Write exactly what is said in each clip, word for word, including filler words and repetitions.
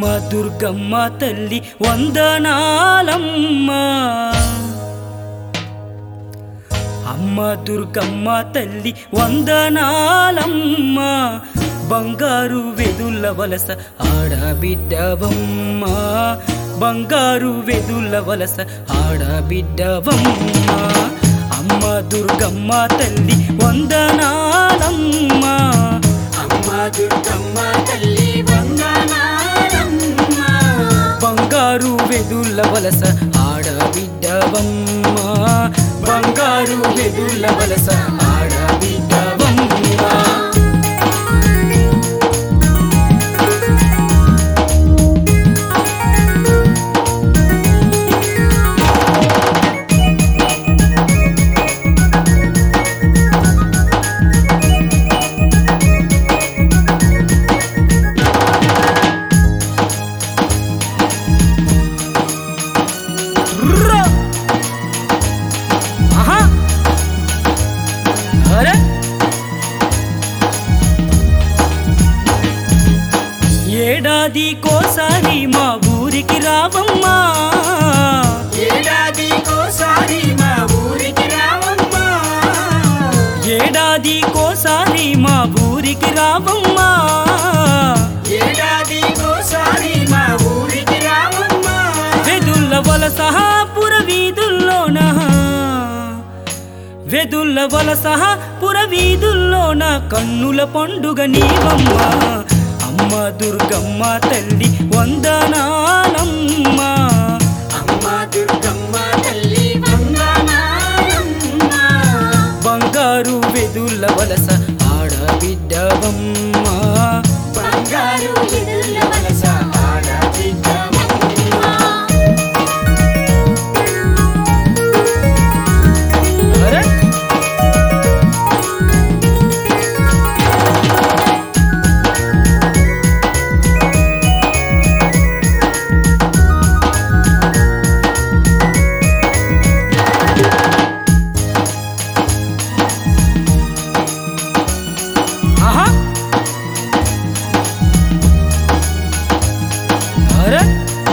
అమ్మ దుర్గమ్మ తల్లి వందనాలమ్మ అమ్మ దుర్గమ్మ తల్లి వందనాలమ్మ బంగారు వెదుల వలస ఆడబిడ్డవమ్మ బంగారు వెదుల వలస ఆడబిడ్డవమ్మ అమ్మ దుర్గమ్మ తల్లి వందనాలమ్మ అమ్మ దుర్గమ్మ తల్లి వందనాలమ్మ బంగారు వెదుల వలస ఆడబిడ్డవమ్మ బంగారు వెదుల వలస ఆడబిడ్డవమ్మ ఏడాది కోసారి మా ఊరికి రావమ్మా ఏడాది కోసారి మా ఊరికి రావమ్మా ఏడాది కోసారి మా ఊరికి రావమ్మా ఏడాది కోసారి మా ఊరికి రావమ్మా వెదుల్ల వలస పుర వీధుల్లోన వెదుల్ల వలస పుర వీధుల్లోన కన్నుల పండుగ నీవమ్మ అమ్మ దుర్గమ్మ తల్లి వందనాలమ్మ అమ్మ దుర్గమ్మ తల్లి వందనాలమ్మ బంగారు వెదుల్ల వలస ఆడబిడ్డవమ్మ బంగారు వెదుల వలస ఆడబిడ్డవమ్మ అరే ఆహా అరే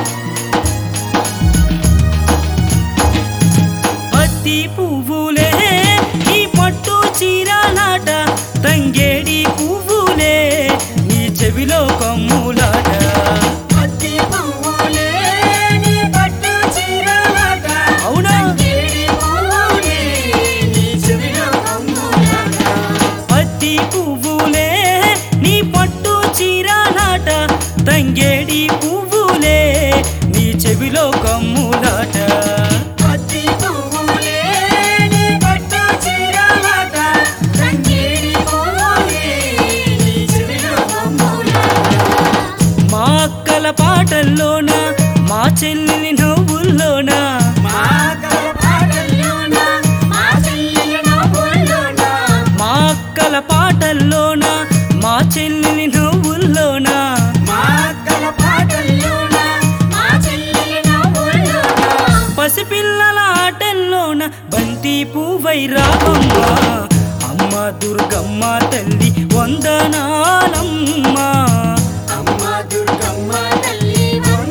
పత్తి పువ్వులే నీ పట్టు చీరలాట తంగేడి పువ్వులే నీ చెవిలో కమ్ములాట పత్తి పువ్వులే నీ పట్టు చీరలాట అవునా తంగేడి పువ్వులే నీ చెవిలో కమ్ములాట పత్తి పువ్వులే నీ పట్టు చీరలాట తంగేడి పువ్వులే నీ చెవిలో కమ్ములాట పత్తి పువ్వులే నీ పట్టు చీరలాట తంగేడి పువ్వులే నీ చెవిలో కమ్ములాట మా అక్కల పాటల్లోన మా చెల్లి నవ్వుల్లోన మా అక్కల పాటల్లోన మా చెల్లెల నవ్వుల్లోన మా అక్కల పాటల్లోన మా చెల్లి నవ్వుల్లోన మా అక్కల పాటల్లోన మా చెల్లెల నవ్వుల్లోన పసిపిల్లల ఆటల్లోన బంతి పువ్వై రావమ్మ అమ్మ దుర్గమ్మ తల్లి వందనాలమ్మ అమ్మ దుర్గమ్మ తల్లి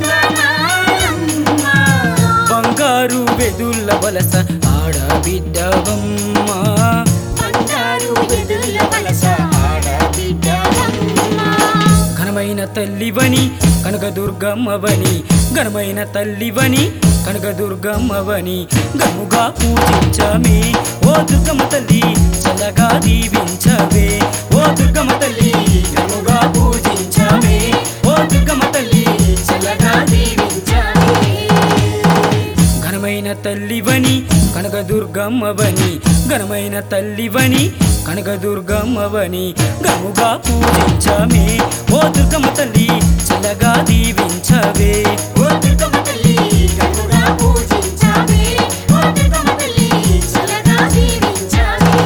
వందనాలమ్మ బంగారు వెదుల్ల వలస ఆడబిడ్డవమ్మ బంగారు వెదుల వలస ఆడబిడ్డవమ్మ ఘనమైన తల్లివని కనకదుర్గమ్మవని ఘనమైన తల్లివని కనకదుర్గమ్మవని గనుగా పూజించమే ఓ దుర్గమ్మ తల్లి చల్లగా దీవించవే ఓ దుర్గమ్మ తల్లి గనుగా పూజించమే ఓ దుర్గమ్మ తల్లి చల్లగా దీవించవే ఘనమైన తల్లివని కనకదుర్గమ్మవని ఘనమైన తల్లివని కనకదుర్గమ్మవని గనుగా పూజించమే ఓ దుర్గమ్మ తల్లి చల్లగా దీవించవే ఓ దుర్గమ్మ తల్లి గనుగా పూజించవే ఓ దుర్గమ్మ తల్లి చల్లగా దీవించవే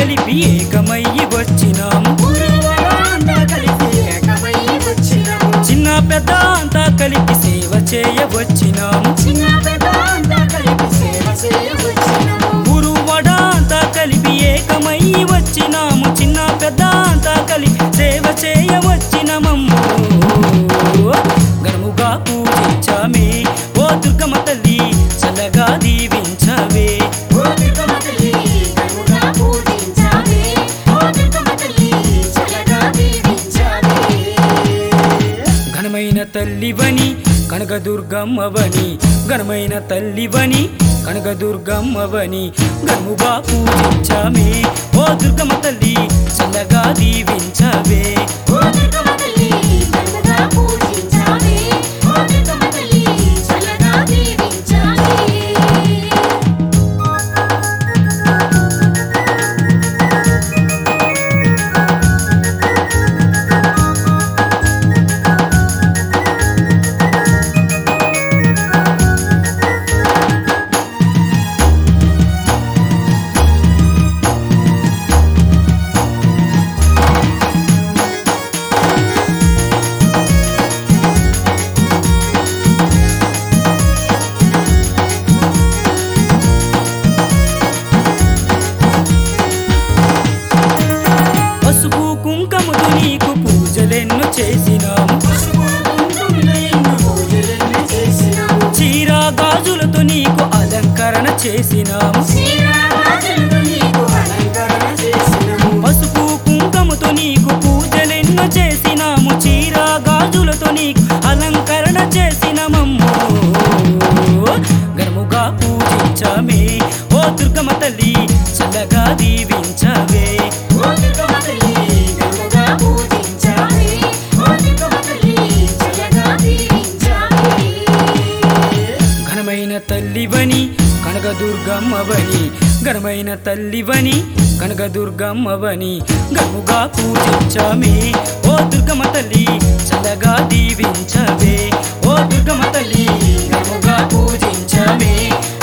కలిపి ఏకమయ్యి వచ్చినాము ఊరువాడంతా కలిసి ఏకమై వచ్చినాము చిన్న పెద్ద అంతా కలిపి సేవ చేయవచ్చినాము చిన్న పెద్ద అంతా కలిపి సేవ చేయవచ్చినాము గురువడ అంతా కలిపి ఏకమయ్యి వచ్చినాము చిన్న పెద్ద అంతా కలిపి సేవ చేయవచ్చినమమ్ము ఘనముగా పూజించామే ఓ దుర్గమ్మ తల్లి చల్లగా దీవించవే ఓ దుర్గమ్మ తల్లి ఘనముగా పూజించావే ఓ దుర్గమ్మ తల్లి చల్లగా దీవించావే ఘనమైన తల్లివని కనకదుర్గమ్మవని ఘనమైన తల్లివని కనకదుర్గమ్మవని ఘనముగా పూజించామే ఓ దుర్గమ్మ తల్లి చల్లగా దీవించవే ఓ దుర్గమ్మ తల్లి ఘనముగా పూజించావే ఓ దుర్గమ్మ తల్లి చల్లగా దీవించావే పసుపు కుంకముతో నీకు పూజలెన్నో చేసినాము పసుపు కుంకుమలెన్నో పూజలెన్నో చేసినాము చీర గాజులతో నీకు అలంకరణ చేసినాము శ్రీరామచంద్రుడు నీకు అలంకరణ చేసినాము పసుపు కుంకముతో నీకు పూజలెన్నో చేసినాము చీర గాజులతో నీకు అలంకరణ చేసినమమ్ము ఘనముగా పూజించామే ఓ దుర్గమ్మ తల్లి చల్లగా దీవించవే ఓ దుర్గమ్మ తల్లి ఘనముగా పూజించావే ఓ దుర్గమ్మ తల్లి చల్లగా దీవించావే ఘనమైన తల్లివని కనకదుర్గమ్మవని ఘనమైన తల్లివని కనకదుర్గమ్మవని ఘనముగా పూజించామే ఓ దుర్గమ్మ తల్లి చల్లగా దీవించవే ఓ దుర్గమ్మ తల్లి ఘనముగా పూజించామే